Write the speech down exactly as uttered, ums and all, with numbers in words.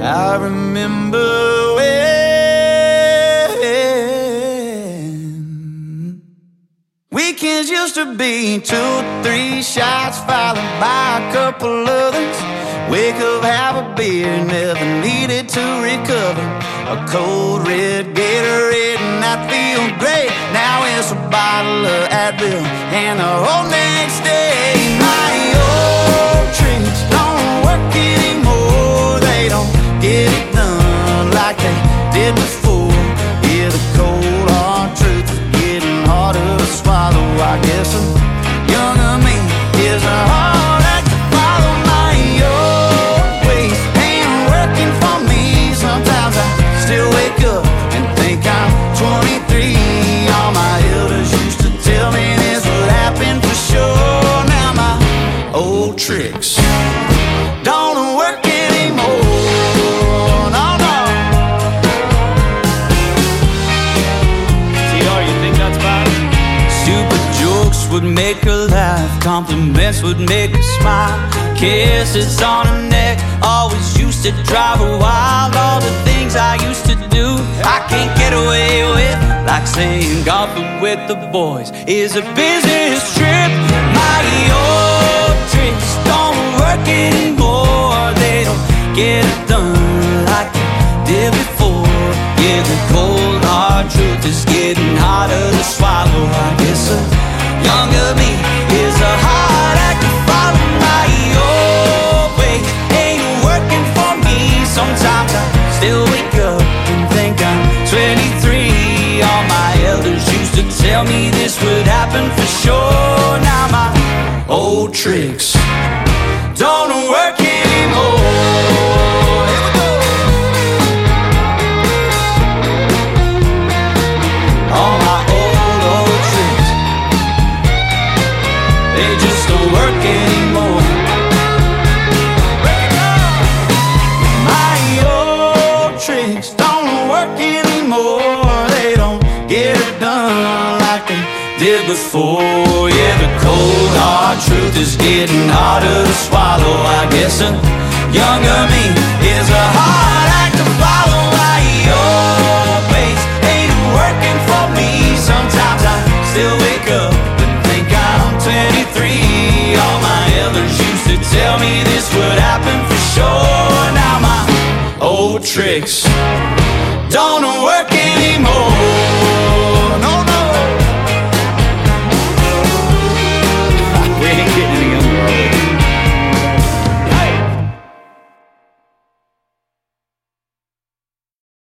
I remember when weekends used to be two, three shots followed by a couple others. Wake up, have a beer, never needed to recover. A cold red Gatorade and I'd feel great. Now it's a bottle of Advil and the whole next day. My old tricks don't work anymore. They don't get it done like they did before. Yeah, the cold hard truth is getting harder to swallow. I guess a younger me is a hard act to follow. My old ways ain't working for me. Sometimes I still wake up and think I'm twenty-three. All my elders used to tell me this would happen for sure. Now my old tricks don't work anymore. No, no. T R, you think that's bad? Stupid jokes would make her laugh. Compliments would make her smile. Kisses on her neck always used to drive her wild. All the things I used to do I can't get away with, like saying golfing with the boys is a business trip. My old tricks don't work anymore. They don't get it done like they did before. Yeah, the cold hard truth is getting harder to swallow. I guess a younger me is a hard act to follow. My old way ain't working for me. Sometimes I still wake up and think I'm twenty-three. All my elders used to tell me this would happen for sure. Now my old tricks don't work anymore. Here we go. All my old, old tricks, they just don't work anymore. My old tricks don't work anymore. They don't get it done like they did before. Yeah, the cold hard truth is getting harder to swallow. I guess a younger me is a hard act to follow. My old ways ain't working for me. Sometimes I still wake up and think I'm twenty-three. All my elders used to tell me this would happen for sure. Now my old tricks